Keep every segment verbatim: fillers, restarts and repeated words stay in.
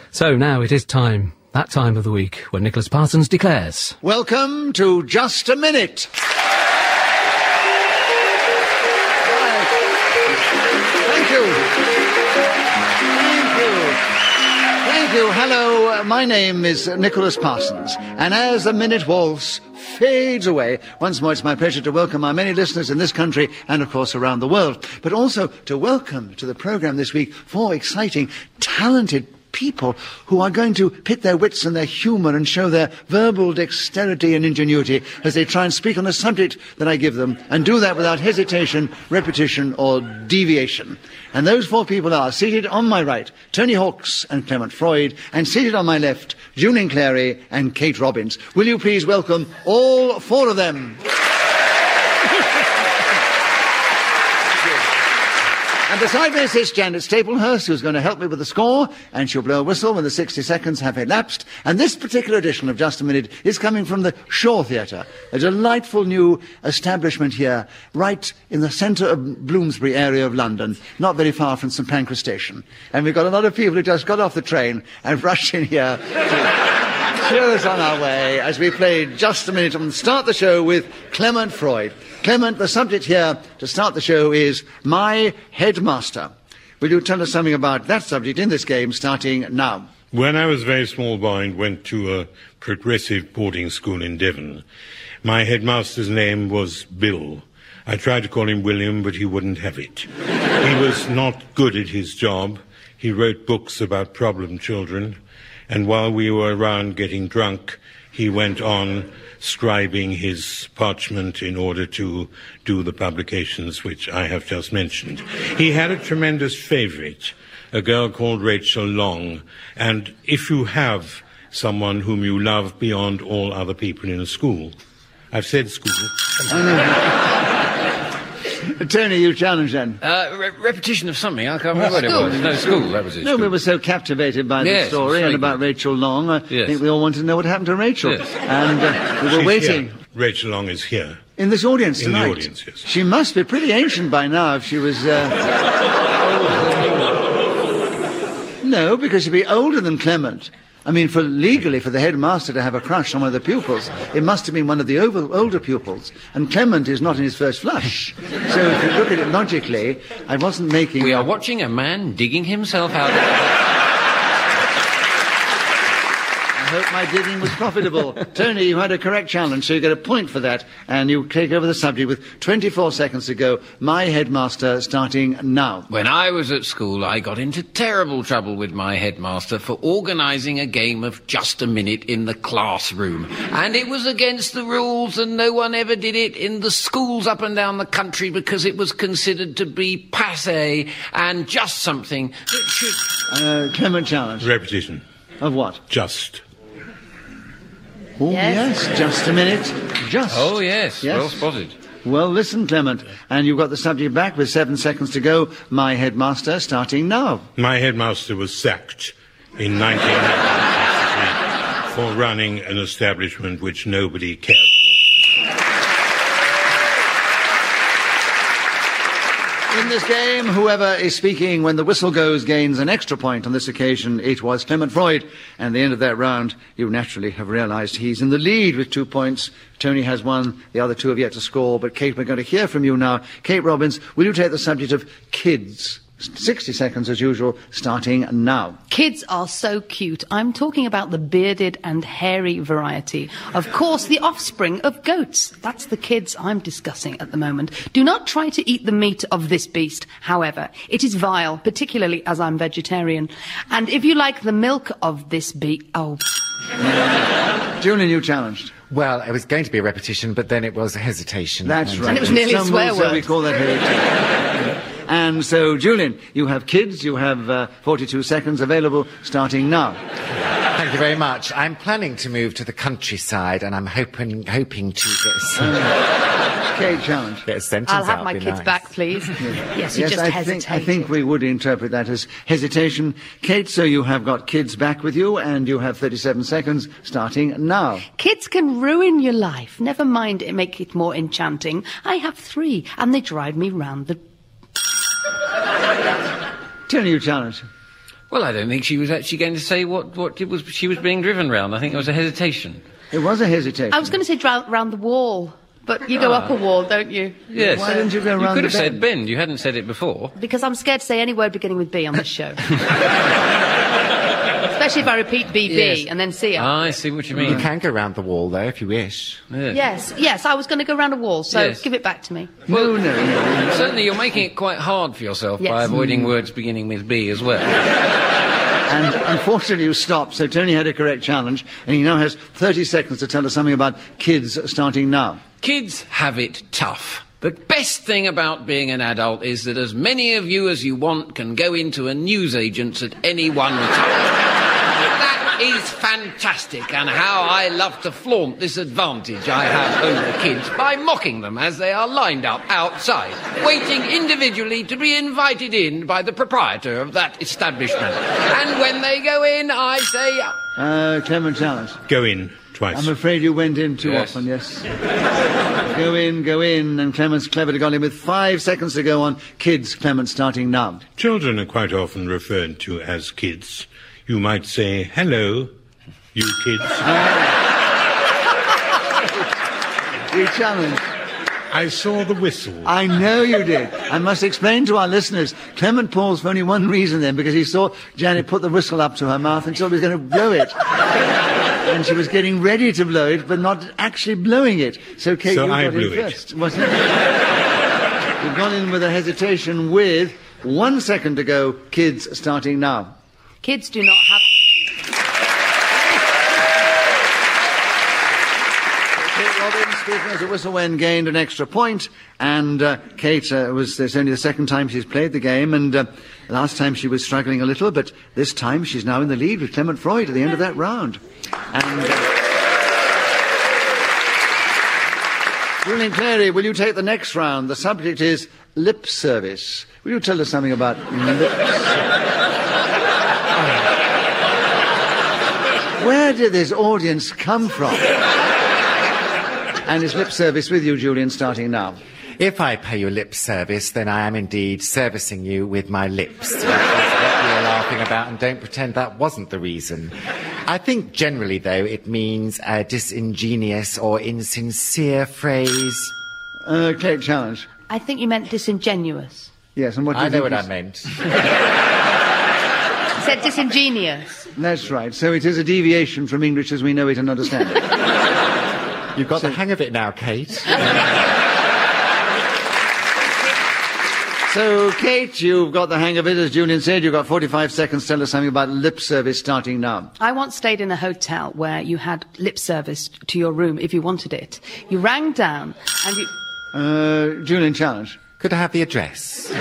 So now it is time, that time of the week, when Nicholas Parsons declares... Welcome to Just a Minute. Thank you. Thank you. Thank you. Hello, uh, my name is uh, Nicholas Parsons, and as the minute waltz fades away, once more it's my pleasure to welcome our many listeners in this country and, of course, around the world, but also to welcome to the programme this week four exciting, talented people who are going to pit their wits and their humour and show their verbal dexterity and ingenuity as they try and speak on the subject that I give them, and do that without hesitation, repetition or deviation. And those four people are seated on my right, Tony Hawks and Clement Freud, and seated on my left, Julian Clary and Kate Robbins. Will you please welcome all four of them? And beside me sits Janet Staplehurst, who's going to help me with the score, and she'll blow a whistle when the sixty seconds have elapsed. And this particular edition of Just a Minute is coming from the Shaw Theatre, a delightful new establishment here, right in the centre of Bloomsbury area of London, not very far from St Pancras Station. And we've got a lot of people who just got off the train and rushed in here to cheer us on our way as we play Just a Minute and start the show with Clement Freud. Clement, the subject here to start the show is My Headmaster. Will you tell us something about that subject in this game, starting now? When I was a very small boy and went to a progressive boarding school in Devon, my headmaster's name was Bill. I tried to call him William, but he wouldn't have it. He was not good at his job. He wrote books about problem children, and while we were around getting drunk, he went on scribing his parchment in order to do the publications which I have just mentioned. He had a tremendous favourite, a girl called Rachel Long, and if you have someone whom you love beyond all other people in a school, I've said school. Tony, you challenge then. Uh, re- repetition of something, I can't remember what it was. No, school, that was it. No, school. we were so captivated by Yes, the story and about good. Rachel Long. I Yes. think we all wanted to know what happened to Rachel. Yes. And uh, we were She's waiting. here. Rachel Long is here. In this audience In the tonight. audience, yes. She must be pretty ancient by now if she was... Uh... No, because she'd be older than Clement. I mean, for legally, for the headmaster to have a crush on one of the pupils, it must have been one of the over, older pupils. And Clement is not in his first flush. So if you look at it logically, I wasn't making... We are watching a man digging himself out of the... I hope my digging was profitable. Tony, you had a correct challenge, so you get a point for that, and you take over the subject with twenty-four seconds to go. My headmaster, starting now. When I was at school, I got into terrible trouble with my headmaster for organising a game of Just a Minute in the classroom. And it was against the rules, and no one ever did it in the schools up and down the country because it was considered to be passé and just something that should... Uh, Clement challenge. Repetition. Of what? Just. Oh, Yes. yes, just a minute. Just. Oh, yes, Yes. well spotted. Well, listen, Clement, and you've got the subject back with seven seconds to go. My headmaster, starting now. My headmaster was sacked in nineteen sixty-three for running an establishment which nobody cared for. In this game, whoever is speaking when the whistle goes gains an extra point. On this occasion, it was Clement Freud. And at the end of that round, you naturally have realised he's in the lead with two points. Tony has one. The other two have yet to score. But, Kate, we're going to hear from you now. Kate Robbins, will you take the subject of kids? sixty seconds, as usual, starting now. Kids are so cute. I'm talking about the bearded and hairy variety. Of course, the offspring of goats. That's the kids I'm discussing at the moment. Do not try to eat the meat of this beast, however. It is vile, particularly as I'm vegetarian. And if you like the milk of this beast... Oh... Julian, you challenged. Well, it was going to be a repetition, but then it was a hesitation. That's and, right. And it was nearly a Some swear will say word. we call that heritage. And so, Julian, you have kids. You have uh, forty-two seconds available, starting now. Thank you very much. I'm planning to move to the countryside, and I'm hoping hoping to get some... Kate, challenge. Get a sentence I'll have out, my be kids nice. back, please. Yes, you Yes, just I hesitated. think, I think we would interpret that as hesitation. Kate, so you have got kids back with you, and you have thirty-seven seconds, starting now. Kids can ruin your life. Never mind it, make it more enchanting. I have three, and they drive me round the... Tell you challenge. Well, I don't think she was actually going to say what, what it was she was being driven round. I think it was a hesitation. It was a hesitation. I was going to say dra- round the wall, but you go Ah. up a wall, don't you? Yes. Why didn't you go You round could the have said bend? bend. You hadn't said it before. Because I'm scared to say any word beginning with B on this show. Especially if I repeat B B Yes. and then C. Ah, I see what you You mean. can go round the wall, though, if you wish. Yeah. Yes, yes, I was going to go round a wall, so Yes. give it back to me. No, no, no. Certainly, you're making it quite hard for yourself Yes. by avoiding words beginning with B as well. And unfortunately you stopped, so Tony had a correct challenge, and he now has thirty seconds to tell us something about kids starting now. Kids have it tough. The best thing about being an adult is that as many of you as you want can go into a newsagent's at any one time. That is fantastic, and how I love to flaunt this advantage I have over kids by mocking them as they are lined up outside, waiting individually to be invited in by the proprietor of that establishment. And when they go in, I say... Uh, Clement Challenge. Go in twice. I'm afraid you went in too Yes. often, yes. Go in, go in, and Clement's cleverly got in with five seconds to go on kids. Clement starting now. Children are quite often referred to as kids. You might say, hello, you kids. You challenge. I saw the whistle. I know you did. I must explain to our listeners. Clement paused for only one reason then, because he saw Janet put the whistle up to her mouth and thought he was going to blow it. And she was getting ready to blow it, but not actually blowing it. So, Kate, So you I got blew in it. first. Wasn't it? You've gone in with a hesitation with one second to go. Kids starting now. Kids do not have... Kate Robbins, speaking as a whistle when gained an extra point, and uh, Kate uh, was it's only the second time she's played the game, and uh, last time she was struggling a little, but this time she's now in the lead with Clement Freud at the end of that round. And uh, Julian Clary, will you take the next round? The subject is lip service. Will you tell us something about lips? Where did this audience come from? And is lip service with you, Julian, starting now? If I pay you lip service, then I am indeed servicing you with my lips, which is what we were laughing about, and don't pretend that wasn't the reason. I think generally, though, it means a disingenuous or insincere phrase. Uh, Kate Challenge. I think you meant disingenuous. Yes, and what do you I know think what I is- meant. You said disingenuous. That's right. So it is a deviation from English as we know it and understand it. You've got the hang of it now, Kate. So, Kate, you've got the hang of it. As Julian said, you've got forty-five seconds to tell us something about lip service starting now. I once stayed in a hotel where you had lip service to your room if you wanted it. You rang down and you... Uh, Julian Challenge. Could I have the address?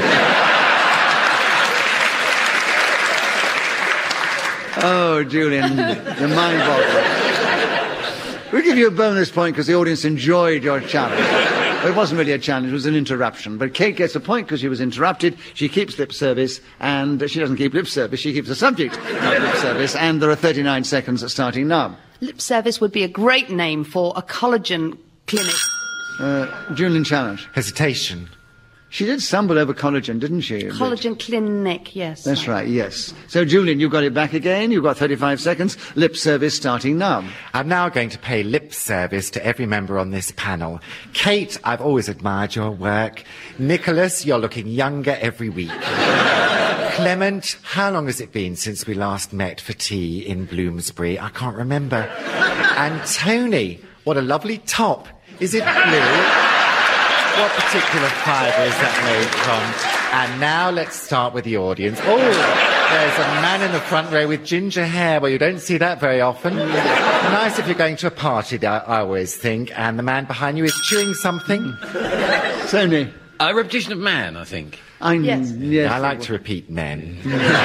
Oh, Julian, you're mind-boggling. We'll give you a bonus point because the audience enjoyed your challenge. Well, it wasn't really a challenge, it was an interruption. But Kate gets a point because she was interrupted. She keeps lip service, and she doesn't keep lip service, she keeps the subject of lip service. And there are thirty-nine seconds starting now. Lip service would be a great name for a collagen clinic. Uh, Julian Challenge. Hesitation. She did stumble over collagen, didn't she? Collagen clinic, yes. That's right, yes. So, Julian, you've got it back again. You've got thirty-five seconds. Lip service starting now. I'm now going to pay lip service to every member on this panel. Kate, I've always admired your work. Nicholas, you're looking younger every week. Clement, how long has it been since we last met for tea in Bloomsbury? I can't remember. And Tony, what a lovely top. Is it blue? What particular fibre is that made from? And now let's start with the audience. Oh, there's a man in the front row with ginger hair. Well, you don't see that very often. Nice if you're going to a party, I, I always think. And the man behind you is chewing something. Tony. A repetition of man, I think. I, Yes. yes. I like to repeat men.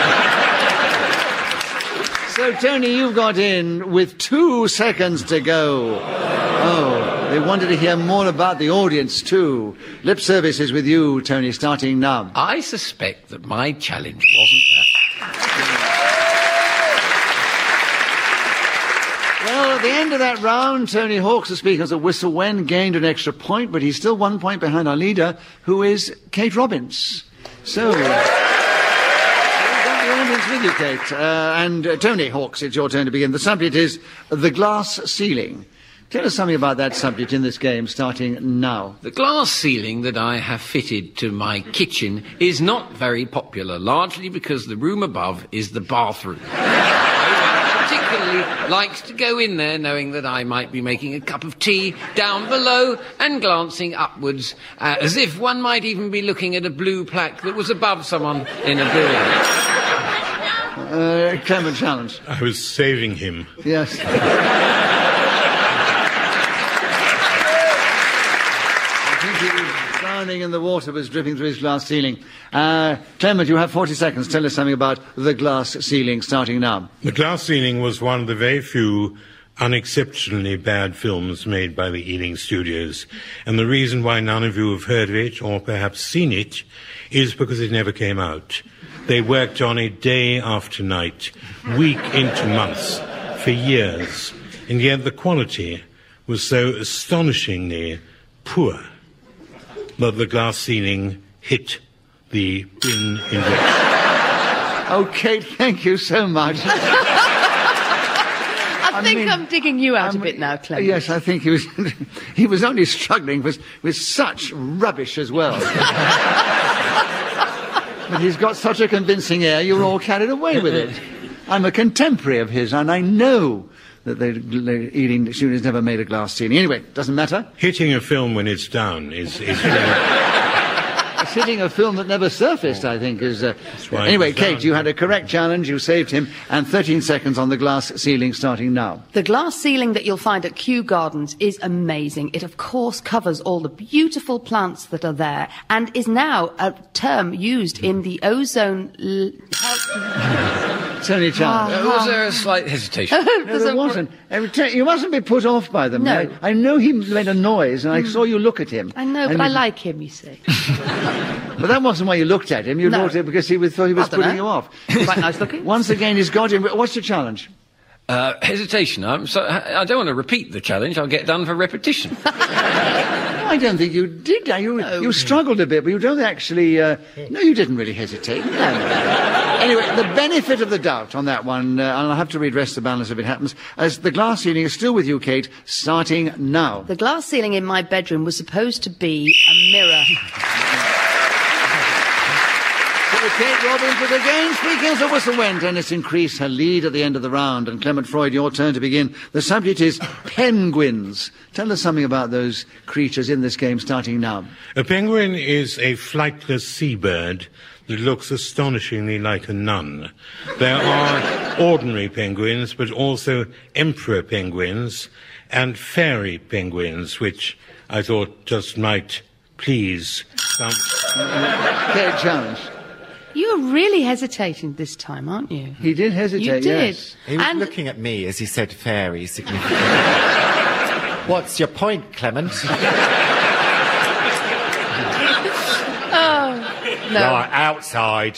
So, Tony, you've got in with two seconds to go. Oh, they wanted to hear more about the audience, too. Lip service is with you, Tony, starting now. I suspect that my challenge wasn't that. Well, at the end of that round, Tony Hawks, the speaker as a whistle when, gained an extra point, but he's still one point behind our leader, who is Kate Robbins. So, you've got your confidence with you, Kate. Uh, and uh, Tony Hawks, it's your turn to begin. The subject is the glass ceiling. Tell us something about that subject in this game, starting now. The glass ceiling that I have fitted to my kitchen is not very popular, largely because the room above is the bathroom. Particularly likes to go in there knowing that I might be making a cup of tea down below and glancing upwards, uh, as if one might even be looking at a blue plaque that was above someone in a building. Uh, Clement challenge. I was saving him. Yes. And the water was dripping through his glass ceiling. Uh, Clement, you have forty seconds. Tell us something about the glass ceiling, starting now. The Glass Ceiling was one of the very few unexceptionally bad films made by the Ealing Studios. And the reason why none of you have heard of it, or perhaps seen it, is because it never came out. They worked on it day after night, week into months, for years. And yet the quality was so astonishingly poor that the Glass Ceiling hit the bin in which. Oh, Kate, thank you so much. I, I think mean, I'm digging you out um, a bit now, Clement. Yes, I think he was he was only struggling with, with such rubbish as well. But he's got such a convincing air, you're all carried away with it. I'm a contemporary of his, and I know that the Ealing Studios never made a glass ceiling. Anyway, doesn't matter. Hitting a film when it's down is... is Hitting a film that never surfaced, I think, is... Uh... Anyway, Kate, you had a correct challenge, you saved him, and thirteen seconds on the glass ceiling starting now. The glass ceiling that you'll find at Kew Gardens is amazing. It, of course, covers all the beautiful plants that are there and is now a term used in the ozone... L- Tony challenge. Uh, was there a slight hesitation? No, there wasn't. You mustn't be put off by them. No. I, I know he made a noise, and I saw you look at him. I know, and but I you- like him, you see. But that wasn't why you looked at him. You No. looked at him because he was, thought he was I don't putting know. you off. Quite nice looking. Once again, he's got him. What's your challenge? Uh, hesitation. I'm so, I don't want to repeat the challenge. I'll get done for repetition. I don't think you did. You, you struggled a bit, but you don't actually... Uh, no, you didn't really hesitate. No. Anyway, the benefit of the doubt on that one, uh, and I'll have to read rest the balance if it happens, as the glass ceiling is still with you, Kate, starting now. The glass ceiling in my bedroom was supposed to be a mirror. So Kate Robbins with again speaking as the whistle went, and it's increased her lead at the end of the round. And Clement Freud, your turn to begin. The subject is penguins. Tell us something about those creatures in this game, starting now. A penguin is a flightless seabird that looks astonishingly like a nun. There are ordinary penguins, but also emperor penguins and fairy penguins, which I thought just might please some... Kate challenge. You're really hesitating this time, aren't you? He did hesitate, You did. yes. He was And- looking at me as he said fairy significantly. What's your point, Clement? No. Right, outside.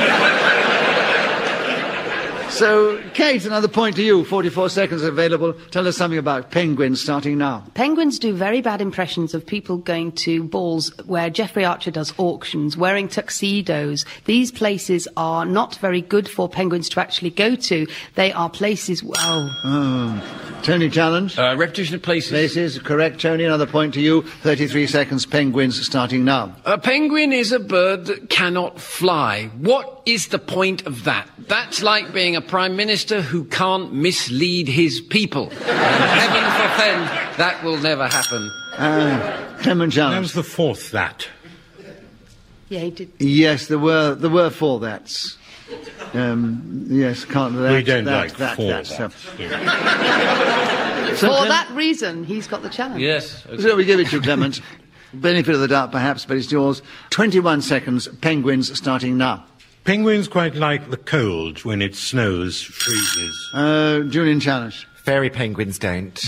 So, Kate, another point to you. forty-four seconds available. Tell us something about penguins, starting now. Penguins do very bad impressions of people going to balls where Jeffrey Archer does auctions, wearing tuxedos. These places are not very good for penguins to actually go to. They are places... Oh. Oh. Tony challenge. Uh, repetition of places. Places, correct, Tony. Another point to you. thirty-three seconds, penguins, starting now. A penguin is a bird that cannot fly. What is the point of that? That's like being a prime minister who can't mislead his people. Heaven forfend, that will never happen. Uh, Clement That challenge. was the fourth that. Yeah, he did. Yes, there were there were four that's. Um, yes, can't that, We don't that, like that, four that, that. so. For Clem- that reason, he's got the challenge. Yes. Okay. So we give it to Clement. Benefit of the doubt, perhaps, but it's yours. twenty-one seconds, penguins, starting now. Penguins quite like the cold when it snows, freezes. Uh, Julian challenge. Fairy penguins don't.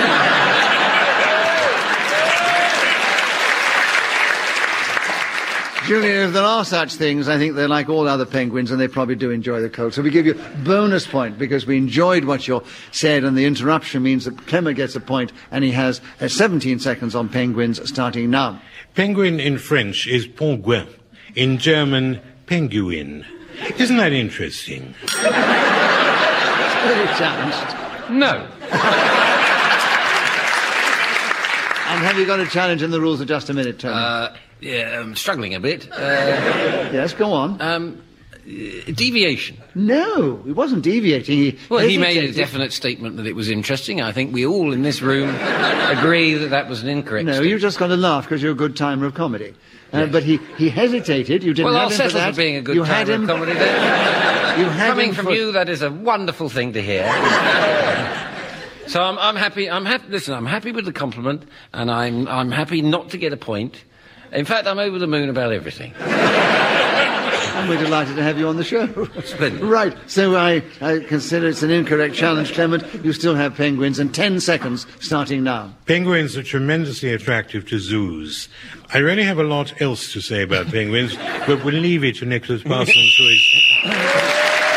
Julian, if there are such things, I think they're like all other penguins, and they probably do enjoy the cold. So we give you bonus point because we enjoyed what you said, and the interruption means that Clement gets a point, and he has uh, seventeen seconds on penguins, starting now. Penguin in French is pingouin. In German, penguin. Isn't that interesting? Very challenged. No. And have you got a challenge in the rules of just a minute, Tony? Uh, yeah, I'm struggling a bit. Uh, yes, go on. um, uh, deviation. No, it wasn't deviating. He Well, he made a hesitated. definite statement that it was interesting. I think we all in this room agree that that was an incorrect No, statement. you just got to laugh because you're a good timer of comedy. Uh, But he, he hesitated. You didn't Well, have I'll him settle for that. for being a good you had timer him, of comedy then. You had Coming him from for- you, that is a wonderful thing to hear. So I'm, I'm happy. I'm happy. Listen, I'm happy with the compliment, and I'm I'm happy not to get a point. In fact, I'm over the moon about everything. And we're delighted to have you on the show. Splendid. Right, so I, I consider it's an incorrect challenge, Clement. You still have penguins, and ten seconds starting now. Penguins are tremendously attractive to zoos. I really have a lot else to say about penguins, but we'll leave it to Nicholas Parsons, who is...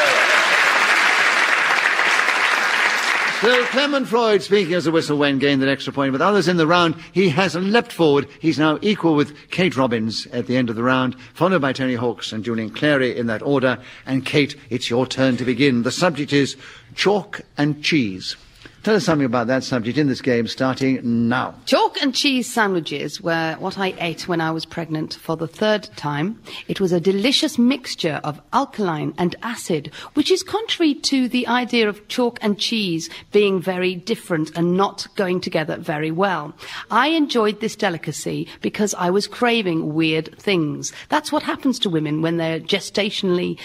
So Clement Freud, speaking as a whistle when gained that extra point with others in the round, he has leapt forward. He's now equal with Kate Robbins at the end of the round, followed by Tony Hawks and Julian Clary in that order. And Kate, it's your turn to begin. The subject is chalk and cheese. Tell us something about that subject in this game, starting now. Chalk and cheese sandwiches were what I ate when I was pregnant for the third time. It was a delicious mixture of alkaline and acid, which is contrary to the idea of chalk and cheese being very different and not going together very well. I enjoyed this delicacy because I was craving weird things. That's what happens to women when they're gestationally...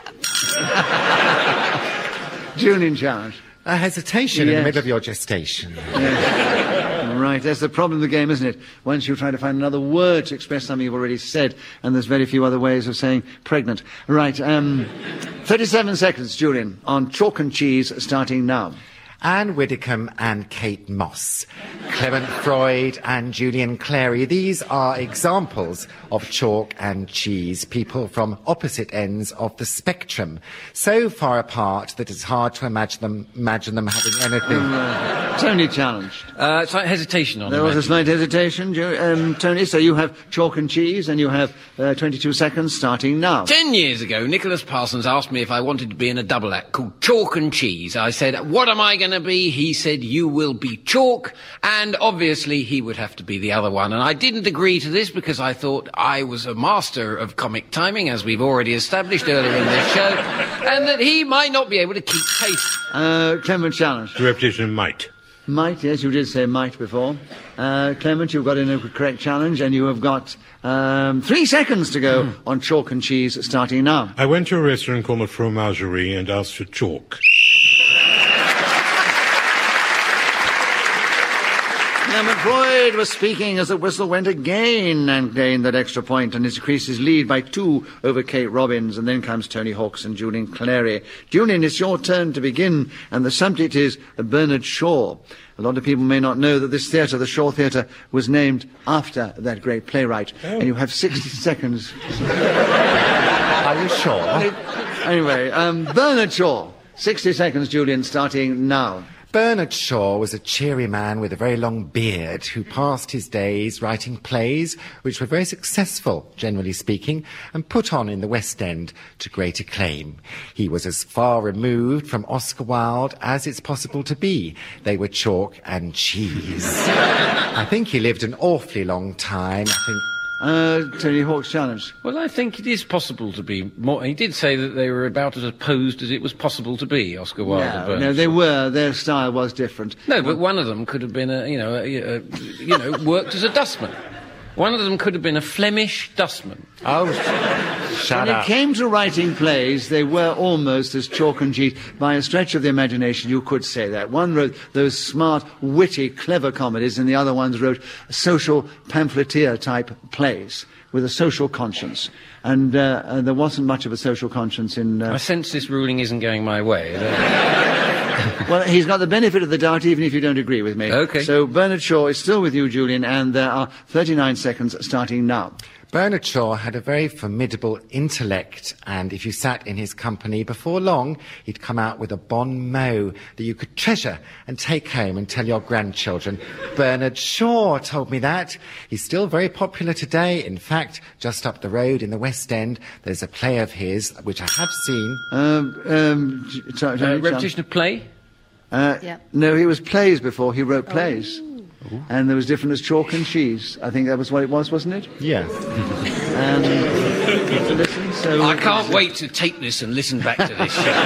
Julian challenge. A hesitation in Yes. the middle of your gestation. Right, that's the problem of the game, isn't it? Once you try to find another word to express something you've already said, and there's very few other ways of saying pregnant. Right, um, thirty-seven seconds, Julian, on chalk and cheese, starting now. Anne Widdicombe and Kate Moss, Clement Freud and Julian Clary. These are examples of chalk and cheese, people from opposite ends of the spectrum, so far apart that it's hard to imagine them, imagine them having anything. Tony challenged. Uh, slight hesitation on There the was a matter. slight hesitation, Ju- um, Tony, so you have chalk and cheese, and you have uh, twenty-two seconds, starting now. Ten years ago, Nicholas Parsons asked me if I wanted to be in a double act called Chalk and Cheese. I said, what am I going to be? He said, you will be Chalk, and obviously he would have to be the other one. And I didn't agree to this because I thought I was a master of comic timing, as we've already established earlier in this show, and that he might not be able to keep pace. Uh, Clement challenged. The repetition of might. Might, yes, you did say might before. Uh, Clement, you've got in a correct challenge, and you have got um, three seconds to go on chalk and cheese, starting now. I went to a restaurant called the Fromagerie and asked for chalk. Clement Freud was speaking as the whistle went again and gained that extra point and increased his lead by two over Kate Robbins. And then comes Tony Hawks and Julian Clary. Julian, it's your turn to begin, and the subject is Bernard Shaw. A lot of people may not know that this theatre, the Shaw Theatre, was named after that great playwright. And you have sixty seconds. Are you sure? Anyway, um, Bernard Shaw. sixty seconds, Julian, starting now. Bernard Shaw was a cheery man with a very long beard who passed his days writing plays which were very successful, generally speaking, and put on in the West End to great acclaim. He was as far removed from Oscar Wilde as it's possible to be. They were chalk and cheese. I think he lived an awfully long time. I think... Uh, Tony Hawk's challenge. Well, I think it is possible to be more... He did say that they were about as opposed as it was possible to be, Oscar Wilde and No, Bernard no, they Shaw. were. Their style was different. No, but one of them could have been a, you know, a, a, you know, worked as a dustman. One of them could have been a Flemish dustman. Oh, shut When up. it came to writing plays, they were almost as chalk and cheese. By a stretch of the imagination, you could say that. One wrote those smart, witty, clever comedies, and the other ones wrote social pamphleteer-type plays with a social conscience. And uh, uh, there wasn't much of a social conscience in... I Uh, sense this ruling isn't going my way. well, he's got the benefit of the doubt, even if you don't agree with me. Okay. So Bernard Shaw is still with you, Julian, and there are thirty-nine seconds starting now. Bernard Shaw had a very formidable intellect, and if you sat in his company, before long, he'd come out with a bon mot that you could treasure and take home and tell your grandchildren. Bernard Shaw told me that. He's still very popular today. In fact, just up the road in the West End, there's a play of his, which I have seen. Um, um, j- sorry, Uh, sorry, repetition of play? Uh, Yeah. No, he was plays before. He wrote plays. And there was different as chalk and cheese. I think that was what it was, wasn't it? Yeah. And to listen, so I can't wait to tape this and listen back to this show.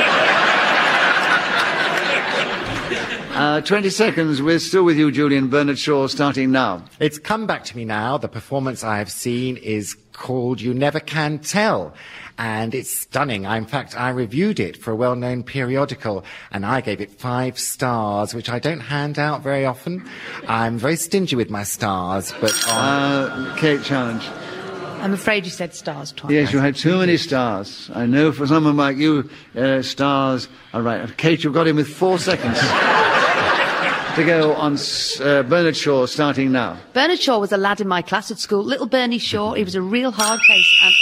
Uh, twenty seconds. We're still with you, Julian. Bernard Shaw, starting now. It's come back to me now. The performance I have seen is called You Never Can Tell. And it's stunning. I, in fact, I reviewed it for a well-known periodical, and I gave it five stars, which I don't hand out very often. I'm very stingy with my stars, but on... Uh, Kate, challenge. I'm afraid you said stars twice. Yes, you had too many stars. I know for someone like you, uh, stars are right. Kate, you've got him with four seconds to go on uh, Bernard Shaw, starting now. Bernard Shaw was a lad in my class at school, little Bernie Shaw. He was a real hard case. And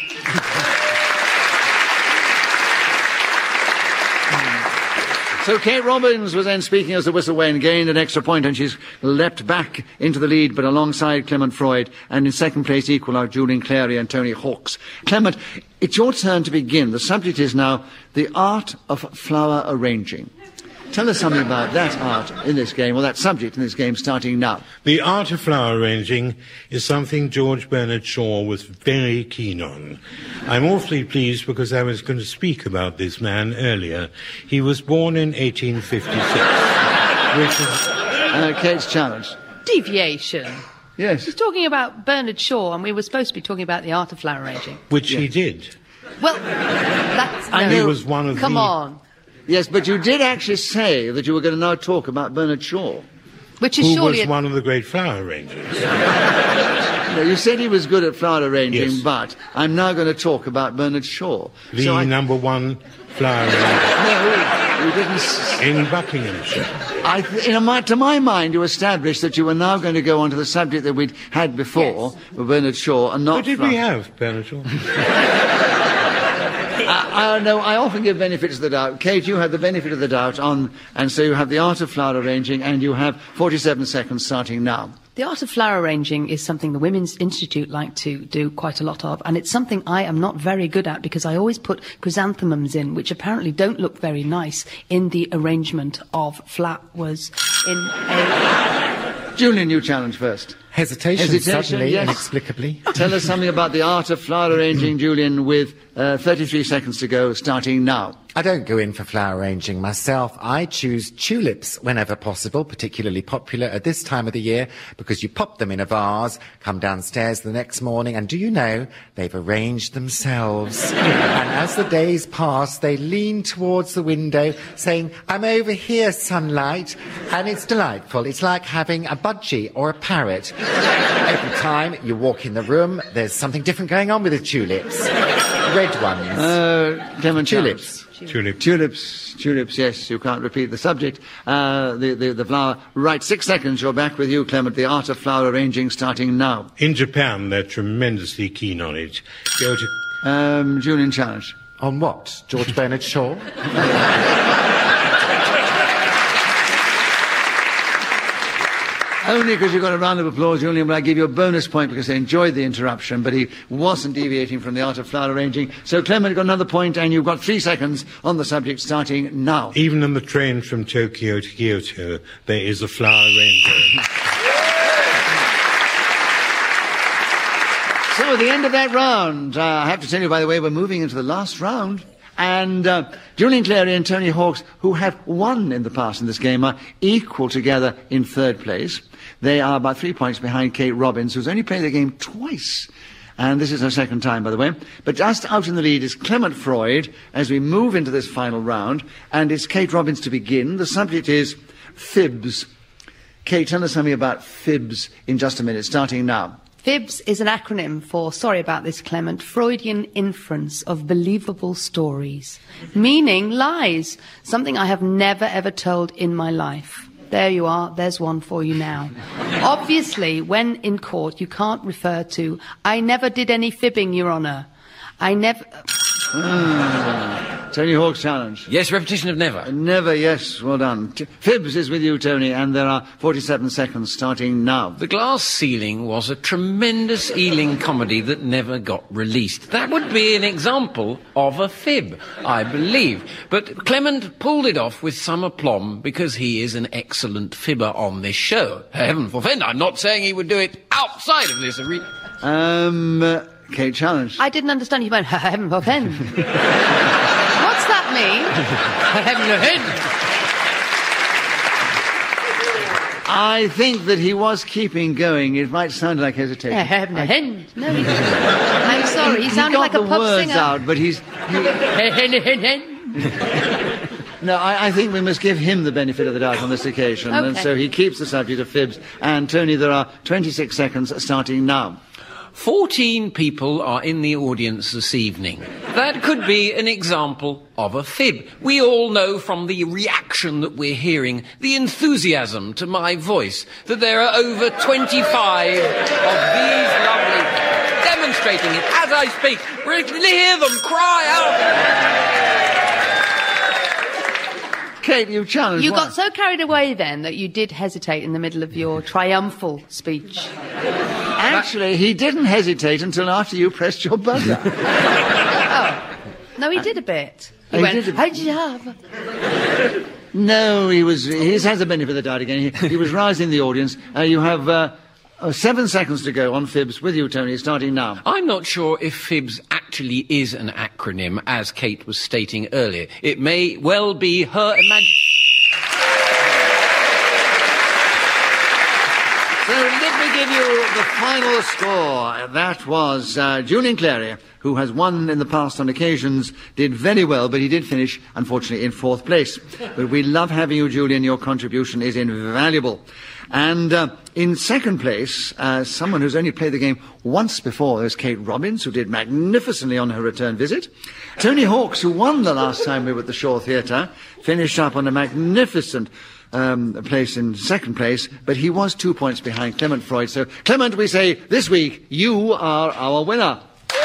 So Kate Robbins was then speaking as the whistle went, gained an extra point, and she's leapt back into the lead, but alongside Clement Freud, and in second place equal are Julian Clary and Tony Hawkes. Clement, it's your turn to begin. The subject is now the art of flower arranging. Tell us something about that art in this game, or that subject in this game, starting now. The art of flower arranging is something George Bernard Shaw was very keen on. I'm awfully pleased because I was going to speak about this man earlier. He was born in eighteen fifty-six, which is... Uh, Kate's challenge. deviation. Yes. He's talking about Bernard Shaw, and we were supposed to be talking about the art of flower arranging. Which he did. Well, that's... And no. he was one of Come the... on. Yes, but you did actually say that you were going to now talk about Bernard Shaw. Which is Who surely... was a- one of the great flower arrangers. No, you said he was good at flower arranging, Yes. but I'm now going to talk about Bernard Shaw. The So I- number one flower arranger No, you didn't... s- in Buckinghamshire. I th- in my, to my mind, you established that you were now going to go on to the subject that we'd had before, with Bernard Shaw, and not... What did flower- we have, Bernard Shaw? I, I know, I often give benefits of the doubt. Kate, you have the benefit of the doubt on, and so you have the art of flower arranging, and you have forty-seven seconds starting now. The art of flower arranging is something the Women's Institute like to do quite a lot of, and it's something I am not very good at because I always put chrysanthemums in, which apparently don't look very nice in the arrangement of flowers in a... Julian, you challenge first. Hesitation, Hesitation, suddenly, yes. inexplicably. Tell us something about the art of flower arranging, Julian, with uh, thirty-three seconds to go, starting now. I don't go in for flower arranging myself. I choose tulips whenever possible, particularly popular at this time of the year, because you pop them in a vase, come downstairs the next morning, and do you know, they've arranged themselves. And as the days pass, they lean towards the window, saying, I'm over here, sunlight. And it's delightful. It's like having a budgie or a parrot. Every time you walk in the room, there's something different going on with the tulips. Red ones. Uh, Clement Tulips. Tulip. Tulips, tulips, yes, you can't repeat the subject. Uh, the, the, the flower. Right, six seconds, you're back with you, Clement. The art of flower arranging, starting now. In Japan, they're tremendously keen on it. Go to... Um, Julian challenge. On what? George Bernard Shaw? Only because you got a round of applause, Julian, but I give you a bonus point because they enjoyed the interruption, but he wasn't deviating from the art of flower arranging. So, Clement, got another point, and you've got three seconds on the subject, starting now. Even on the train from Tokyo to Kyoto, there is a flower rainbow. So, at the end of that round, uh, I have to tell you, by the way, we're moving into the last round. And uh, Julian Clary and Tony Hawkes, who have won in the past in this game, are equal together in third place. They are about three points behind Kate Robbins, who's only played the game twice. And this is her second time, by the way. But just out in the lead is Clement Freud as we move into this final round. And it's Kate Robbins to begin. The subject is fibs. Kate, tell us something about fibs in just a minute, starting now. FIBS is an acronym for, sorry about this, Clement, Freudian inference of believable stories, meaning lies, something I have never ever told in my life. There you are. There's one for you now. Obviously, when in court, you can't refer to, I never did any fibbing, Your Honour. I never... Mm. Tony Hawk's challenge. Yes, repetition of never. Never, yes, well done. T- Fibs is with you, Tony, and there are forty-seven seconds starting now. The Glass Ceiling was a tremendous Ealing comedy that never got released. That would be an example of a fib, I believe. But Clement pulled it off with some aplomb because he is an excellent fibber on this show. Heaven forfend, I'm not saying he would do it outside of this arena. Um, uh, Kate, challenge. I didn't understand. You went, heaven forfend. What's that mean? Heaven forfend. I think that he was keeping going. It might sound like hesitation. Yeah, heaven forfend. No, he didn't. I'm sorry. He sounded got like a the pub words singer. out, but he's... He... No, I, I think we must give him the benefit of the doubt on this occasion. Okay. And so he keeps the subject of fibs. And, Tony, there are twenty-six seconds starting now. Fourteen people are in the audience this evening. That could be an example of a fib. We all know from the reaction that we're hearing, the enthusiasm to my voice, that there are over twenty-five of these lovely demonstrating it as I speak. We hear them cry out. Kate, you challenged. You what? got so carried away then that you did hesitate in the middle of your triumphal speech. Actually, he didn't hesitate until after you pressed your buzzer. Oh. No, he did a bit. He, He went, did a- how'd you have? No, he was. He has the benefit of the doubt again. He, he was rising the audience. Uh, you have uh, uh, seven seconds to go on fibs with you, Tony, starting now. I'm not sure if fibs actually is an acronym, as Kate was stating earlier. It may well be her imagination. So let me give you the final score. That was uh, Julian Clary, who has won in the past on occasions, did very well, but he did finish, unfortunately, in fourth place. But we love having you, Julian. Your contribution is invaluable. And uh, in second place, uh, someone who's only played the game once before is Kate Robbins, who did magnificently on her return visit. Tony Hawks, who won the last time we were at the Shaw Theatre, finished up on a magnificent Um, place in second place, but he was two points behind Clement Freud. So, Clement, we say this week, you are our winner.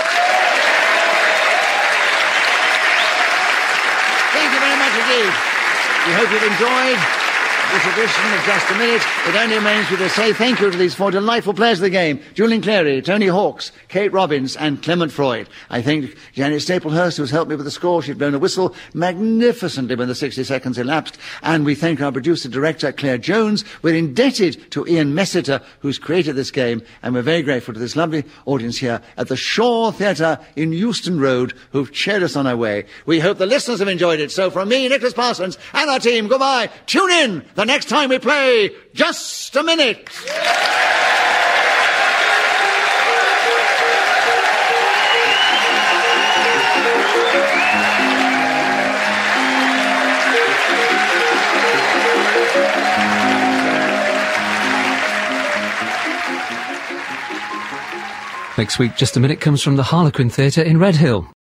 Thank you very much indeed. We hope you've enjoyed this edition of Just a Minute. It only remains me to say thank you to these four delightful players of the game: Julian Clary, Tony Hawks, Kate Robbins, and Clement Freud. I thank Janet Staplehurst, who's helped me with the score. She's blown a whistle magnificently when the sixty seconds elapsed. And we thank our producer-director, Claire Jones. We're indebted to Ian Messiter, who's created this game, and we're very grateful to this lovely audience here at the Shaw Theatre in Euston Road, who've cheered us on our way. We hope the listeners have enjoyed it. So from me, Nicholas Parsons, and our team, goodbye. Tune in the next time we play Just a Minute. Next week, Just a Minute comes from the Harlequin Theatre in Redhill.